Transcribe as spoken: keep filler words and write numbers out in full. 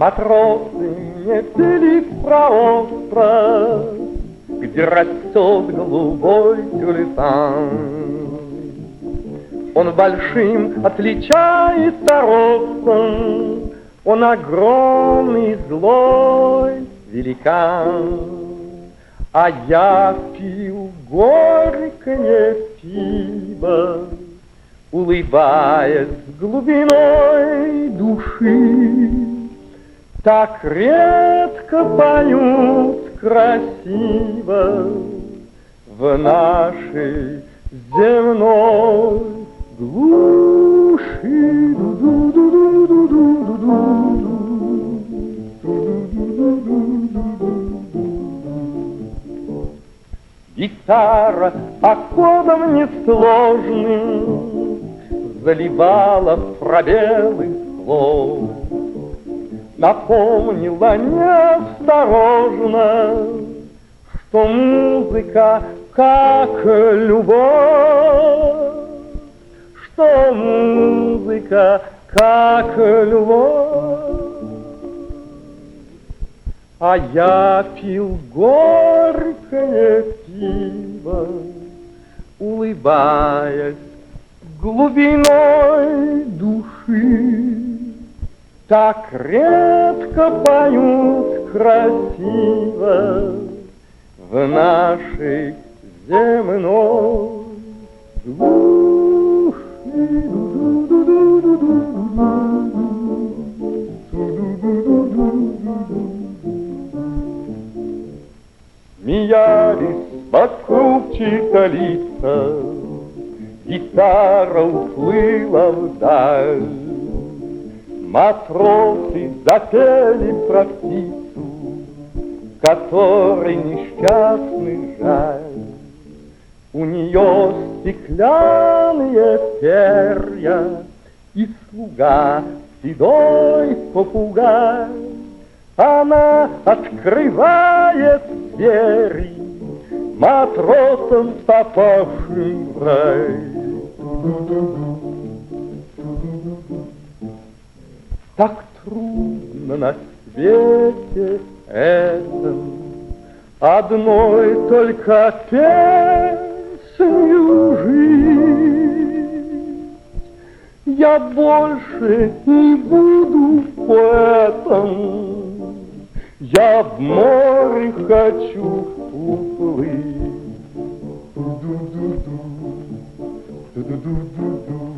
Матросы метелись про остров, где растет голубой тюльпан. Он большим отличается ростом, он огромный злой великан. А я пил горькое пиво, улыбаясь глубиной души. Так редко поют красиво в нашей земной глуши. Гитара аккордом несложным заливала пробелы слов, напомнила неосторожно, что музыка как любовь, что музыка как любовь. А я пил горькое пиво, улыбаясь глубиной души. Так редко поют красиво в нашей земной глуши. Смеялись вокруг чьи-то лица, гитара уплыла вдаль. Матросы запели про птицу, которой несчастный жаль. У нее стеклянные перья и слуга седой попугай. Она открывает двери матросам, попавшим в рай. Так трудно на свете этом одной только песнью жить. Я больше не буду поэтом, я в море хочу уплыть. Ду-ду-ду-ду, ду-ду-ду-ду-ду.